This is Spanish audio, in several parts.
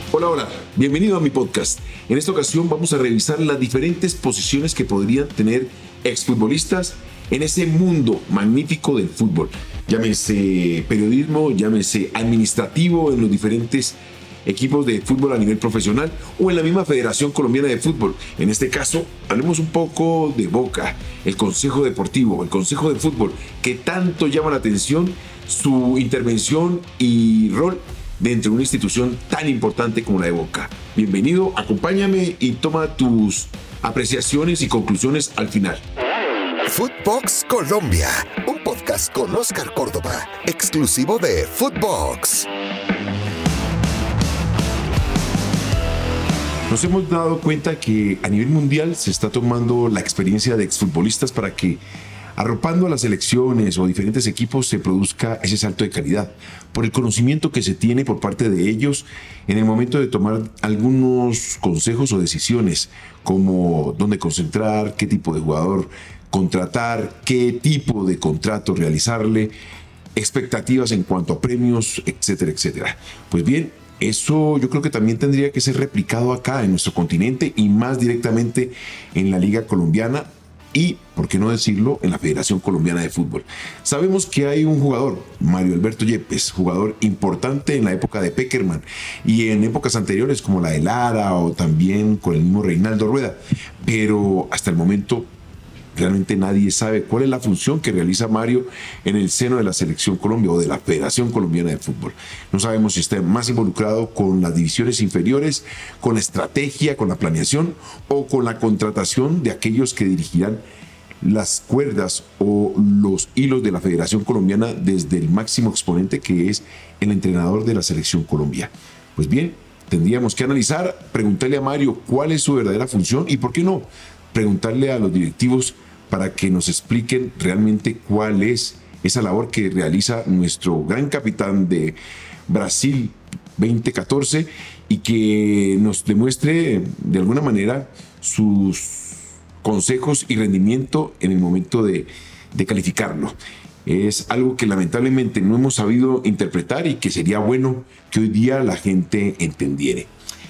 Hola, hola, bienvenido a mi podcast. En esta ocasión vamos a revisar las diferentes posiciones que podrían tener exfutbolistas en ese mundo magnífico del fútbol. Llámese periodismo, llámese administrativo en los diferentes equipos de fútbol a nivel profesional o en la misma Federación Colombiana de Fútbol. En este caso, hablemos un poco de Boca, el Consejo Deportivo, el Consejo de Fútbol, que tanto llama la atención su intervención y rol dentro de una institución tan importante como la de Boca. Bienvenido, acompáñame y toma tus apreciaciones y conclusiones al final. Footbox Colombia, un podcast con Oscar Córdoba, exclusivo de Footbox. Nos hemos dado cuenta que a nivel mundial se está tomando la experiencia de exfutbolistas para que, arropando a las selecciones o diferentes equipos, se produzca ese salto de calidad, por el conocimiento que se tiene por parte de ellos en el momento de tomar algunos consejos o decisiones, como dónde concentrar, qué tipo de jugador contratar, qué tipo de contrato realizarle, expectativas en cuanto a premios, etcétera, etcétera. Pues bien, eso yo creo que también tendría que ser replicado acá en nuestro continente y más directamente en la Liga Colombiana y, por qué no decirlo, en la Federación Colombiana de Fútbol. Sabemos que hay un jugador, Mario Alberto Yepes, jugador importante en la época de Pekerman y en épocas anteriores como la de Lara o también con el mismo Reinaldo Rueda, pero hasta el momento realmente nadie sabe cuál es la función que realiza Mario en el seno de la Selección Colombia o de la Federación Colombiana de Fútbol. No sabemos si está más involucrado con las divisiones inferiores, con la estrategia, con la planeación o con la contratación de aquellos que dirigirán las cuerdas o los hilos de la Federación Colombiana desde el máximo exponente que es el entrenador de la Selección Colombia. Pues bien, tendríamos que analizar, preguntarle a Mario cuál es su verdadera función y por qué no preguntarle a los directivos para que nos expliquen realmente cuál es esa labor que realiza nuestro gran capitán de Brasil 2014 y que nos demuestre de alguna manera sus consejos y rendimiento en el momento de calificarlo. Es algo que lamentablemente no hemos sabido interpretar y que sería bueno que hoy día la gente entendiera.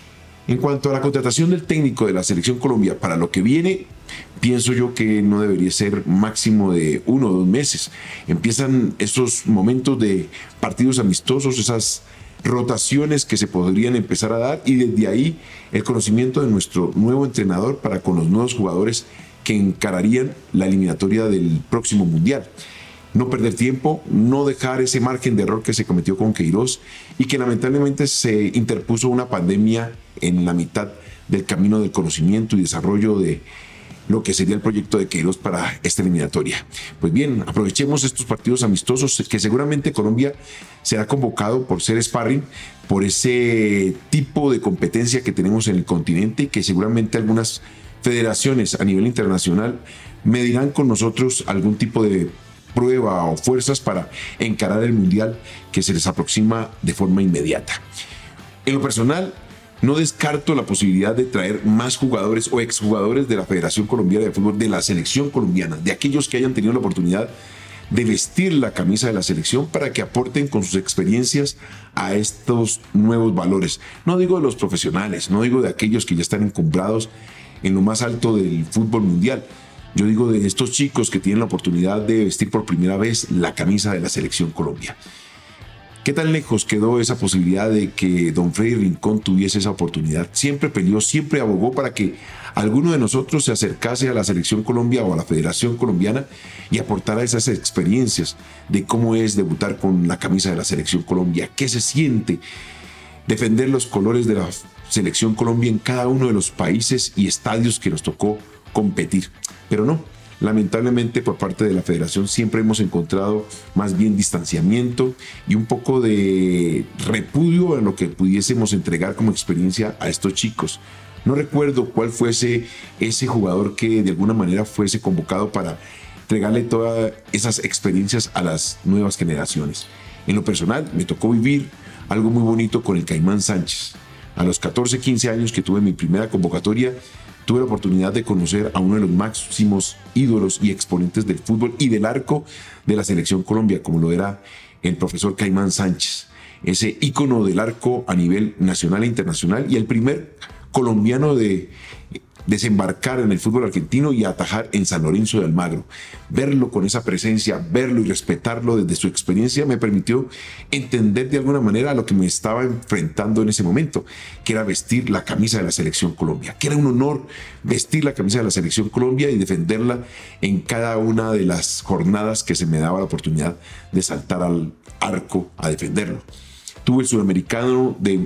En cuanto a la contratación del técnico de la Selección Colombia para lo que viene, pienso yo que no debería ser máximo de 1 o 2 meses. Empiezan esos momentos de partidos amistosos, esas rotaciones que se podrían empezar a dar y desde ahí el conocimiento de nuestro nuevo entrenador para con los nuevos jugadores que encararían la eliminatoria del próximo Mundial. No perder tiempo, no dejar ese margen de error que se cometió con Queiroz y que lamentablemente se interpuso una pandemia en la mitad del camino del conocimiento y desarrollo de lo que sería el proyecto de Queiroz para esta eliminatoria. Pues bien, aprovechemos estos partidos amistosos que seguramente Colombia será convocado por ser sparring, por ese tipo de competencia que tenemos en el continente y que seguramente algunas federaciones a nivel internacional medirán con nosotros algún tipo de prueba o fuerzas para encarar el Mundial que se les aproxima de forma inmediata. En lo personal, no descarto la posibilidad de traer más jugadores o exjugadores de la Federación Colombiana de Fútbol, de la Selección Colombiana, de aquellos que hayan tenido la oportunidad de vestir la camisa de la selección para que aporten con sus experiencias a estos nuevos valores. No digo de los profesionales, no digo de aquellos que ya están encumbrados en lo más alto del fútbol mundial. Yo digo de estos chicos que tienen la oportunidad de vestir por primera vez la camisa de la Selección Colombia. ¿Qué tan lejos quedó esa posibilidad de que don Freddy Rincón tuviese esa oportunidad? Siempre peleó, siempre abogó para que alguno de nosotros se acercase a la Selección Colombia o a la Federación Colombiana y aportara esas experiencias de cómo es debutar con la camisa de la Selección Colombia, qué se siente defender los colores de la Selección Colombia en cada uno de los países y estadios que nos tocó competir. Pero no, lamentablemente por parte de la federación siempre hemos encontrado más bien distanciamiento y un poco de repudio en lo que pudiésemos entregar como experiencia a estos chicos. No recuerdo cuál fuese ese jugador que de alguna manera fuese convocado para entregarle todas esas experiencias a las nuevas generaciones. En lo personal, me tocó vivir algo muy bonito con el Caimán Sánchez. A los 14, 15 años que tuve mi primera convocatoria, tuve la oportunidad de conocer a uno de los máximos ídolos y exponentes del fútbol y del arco de la Selección Colombia, como lo era el profesor Caimán Sánchez. ese ícono del arco a nivel nacional e internacional y el primer colombiano de desembarcar en el fútbol argentino y atajar en San Lorenzo de Almagro. Verlo con esa presencia, verlo y respetarlo desde su experiencia me permitió entender de alguna manera a lo que me estaba enfrentando en ese momento, que era vestir la camisa de la Selección Colombia, que era un honor vestir la camisa de la Selección Colombia y defenderla en cada una de las jornadas que se me daba la oportunidad de saltar al arco a defenderlo. Tuve el Sudamericano de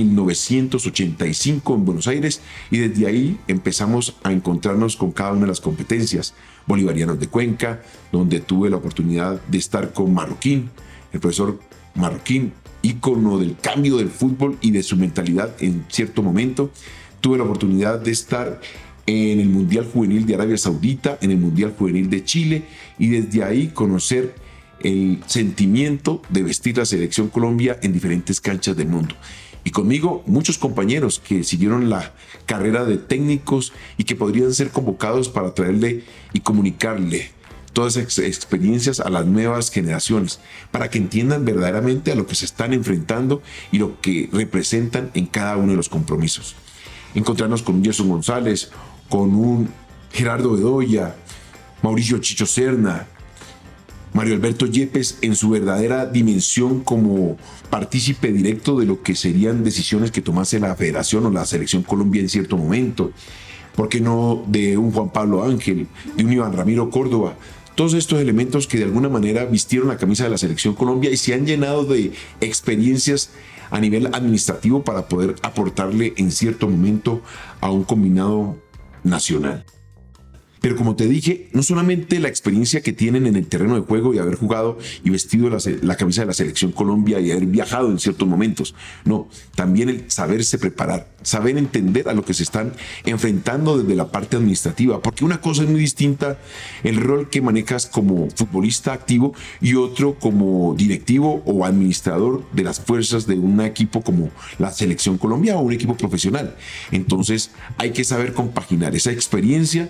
1985 en Buenos Aires y desde ahí empezamos a encontrarnos con cada una de las competencias. Bolivarianos de Cuenca, donde tuve la oportunidad de estar con Marroquín, el profesor Marroquín, ícono del cambio del fútbol y de su mentalidad en cierto momento. Tuve la oportunidad de estar en el Mundial Juvenil de Arabia Saudita, en el Mundial Juvenil de Chile y desde ahí conocer el sentimiento de vestir la Selección Colombia en diferentes canchas del mundo. Y conmigo muchos compañeros que siguieron la carrera de técnicos y que podrían ser convocados para traerle y comunicarle todas esas experiencias a las nuevas generaciones, para que entiendan verdaderamente a lo que se están enfrentando y lo que representan en cada uno de los compromisos. Encontrarnos con un Gerson González, con un Gerardo Bedoya, Mauricio Chicho Serna, Mario Alberto Yepes en su verdadera dimensión como partícipe directo de lo que serían decisiones que tomase la Federación o la Selección Colombia en cierto momento. ¿Por qué no de un Juan Pablo Ángel, de un Iván Ramiro Córdoba? Todos estos elementos que de alguna manera vistieron la camisa de la Selección Colombia y se han llenado de experiencias a nivel administrativo para poder aportarle en cierto momento a un combinado nacional. Pero como te dije, no solamente la experiencia que tienen en el terreno de juego y haber jugado y vestido la camisa de la Selección Colombia y haber viajado en ciertos momentos, no, también el saberse preparar, saber entender a lo que se están enfrentando desde la parte administrativa, porque una cosa es muy distinta el rol que manejas como futbolista activo y otro como directivo o administrador de las fuerzas de un equipo como la Selección Colombia o un equipo profesional. Entonces hay que saber compaginar esa experiencia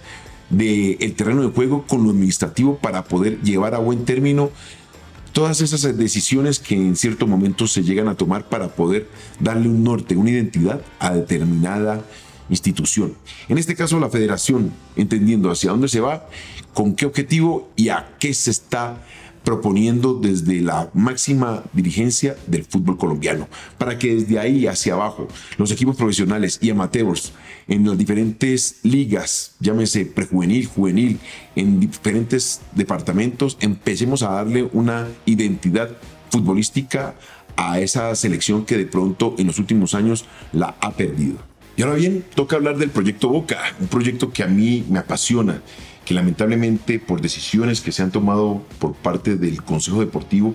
del terreno de juego con lo administrativo para poder llevar a buen término todas esas decisiones que en cierto momento se llegan a tomar para poder darle un norte, una identidad a determinada institución. En este caso la federación, entendiendo hacia dónde se va, con qué objetivo y a qué se está proponiendo desde la máxima dirigencia del fútbol colombiano, para que desde ahí hacia abajo los equipos profesionales y amateurs en las diferentes ligas, llámese prejuvenil, juvenil, en diferentes departamentos, empecemos a darle una identidad futbolística a esa selección que de pronto en los últimos años la ha perdido. Y ahora bien, toca hablar del proyecto Boca, un proyecto que a mí me apasiona, que lamentablemente por decisiones que se han tomado por parte del Consejo Deportivo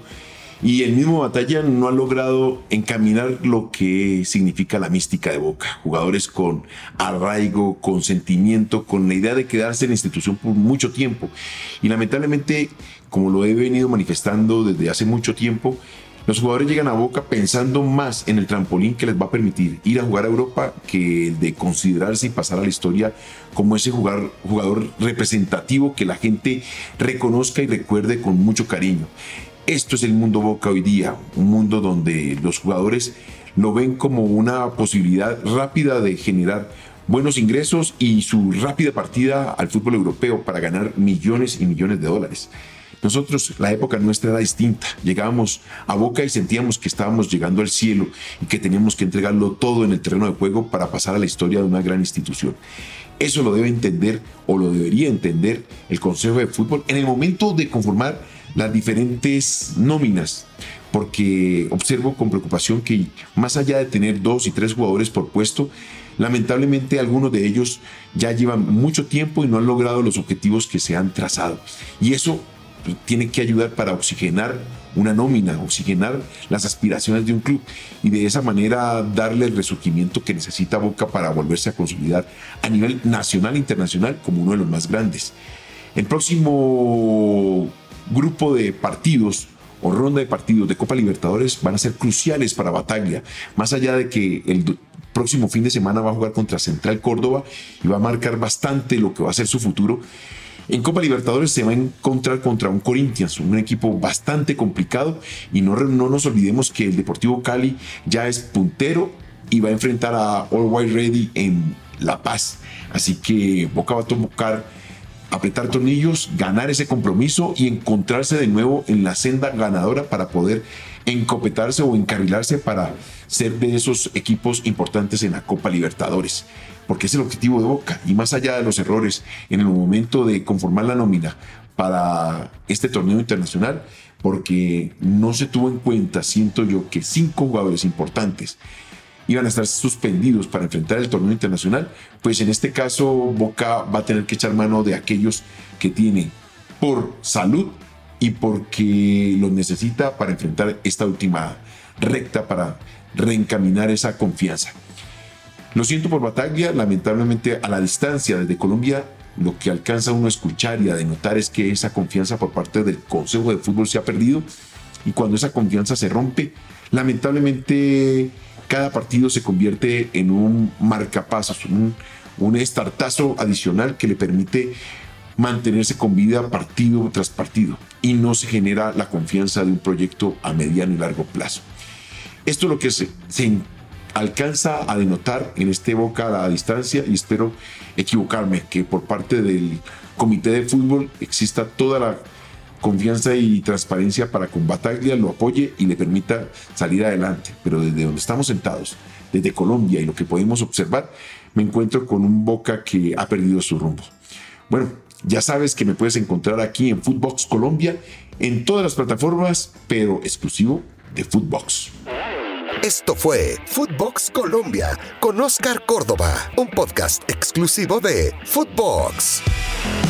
y el mismo Batalla no ha logrado encaminar lo que significa la mística de Boca. Jugadores con arraigo, con sentimiento, con la idea de quedarse en la institución por mucho tiempo. Y lamentablemente, como lo he venido manifestando desde hace mucho tiempo, los jugadores llegan a Boca pensando más en el trampolín que les va a permitir ir a jugar a Europa que el de considerarse y pasar a la historia como ese jugador representativo que la gente reconozca y recuerde con mucho cariño. Esto es el mundo Boca hoy día, un mundo donde los jugadores lo ven como una posibilidad rápida de generar buenos ingresos y su rápida partida al fútbol europeo para ganar millones y millones de dólares. Nosotros, la época nuestra era distinta. Llegábamos a Boca y sentíamos que estábamos llegando al cielo y que teníamos que entregarlo todo en el terreno de juego para pasar a la historia de una gran institución. Eso lo debe entender o lo debería entender el Consejo de Fútbol en el momento de conformar las diferentes nóminas, porque observo con preocupación que más allá de tener 2 y 3 jugadores por puesto, lamentablemente algunos de ellos ya llevan mucho tiempo y no han logrado los objetivos que se han trazado. Y eso tiene que ayudar para oxigenar una nómina, oxigenar las aspiraciones de un club y de esa manera darle el resurgimiento que necesita Boca para volverse a consolidar a nivel nacional e internacional como uno de los más grandes. El próximo grupo de partidos o ronda de partidos de Copa Libertadores van a ser cruciales para Bataglia, más allá de que el próximo fin de semana va a jugar contra Central Córdoba y va a marcar bastante lo que va a ser su futuro. En Copa Libertadores se va a encontrar contra un Corinthians, un equipo bastante complicado, y no nos olvidemos que el Deportivo Cali ya es puntero y va a enfrentar a All White Ready en La Paz. Así que Boca va a tocar apretar tornillos, ganar ese compromiso y encontrarse de nuevo en la senda ganadora para poder encopetarse o encarrilarse para ser de esos equipos importantes en la Copa Libertadores, porque es el objetivo de Boca. Y más allá de los errores en el momento de conformar la nómina para este torneo internacional, porque no se tuvo en cuenta, siento yo, que 5 jugadores importantes iban a estar suspendidos para enfrentar el torneo internacional, pues en este caso Boca va a tener que echar mano de aquellos que tiene por salud y porque los necesita para enfrentar esta última recta, para reencaminar esa confianza. Lo siento por Bataglia, lamentablemente a la distancia desde Colombia, lo que alcanza uno a escuchar y a denotar es que esa confianza por parte del Consejo de Fútbol se ha perdido, y cuando esa confianza se rompe, lamentablemente cada partido se convierte en un marcapasos, un estartazo adicional que le permite mantenerse con vida partido tras partido, y no se genera la confianza de un proyecto a mediano y largo plazo. Esto es lo que se alcanza a denotar en este Boca a la distancia, y espero equivocarme, que por parte del Comité de Fútbol exista toda la confianza y transparencia para con Bataglia lo apoye y le permita salir adelante. Pero desde donde estamos sentados, desde Colombia, y lo que podemos observar, me encuentro con un Boca que ha perdido su rumbo. Bueno, ya sabes que me puedes encontrar aquí en Footbox Colombia, en todas las plataformas, pero exclusivo de Footbox. Esto fue Footbox Colombia con Oscar Córdoba, un podcast exclusivo de Footbox.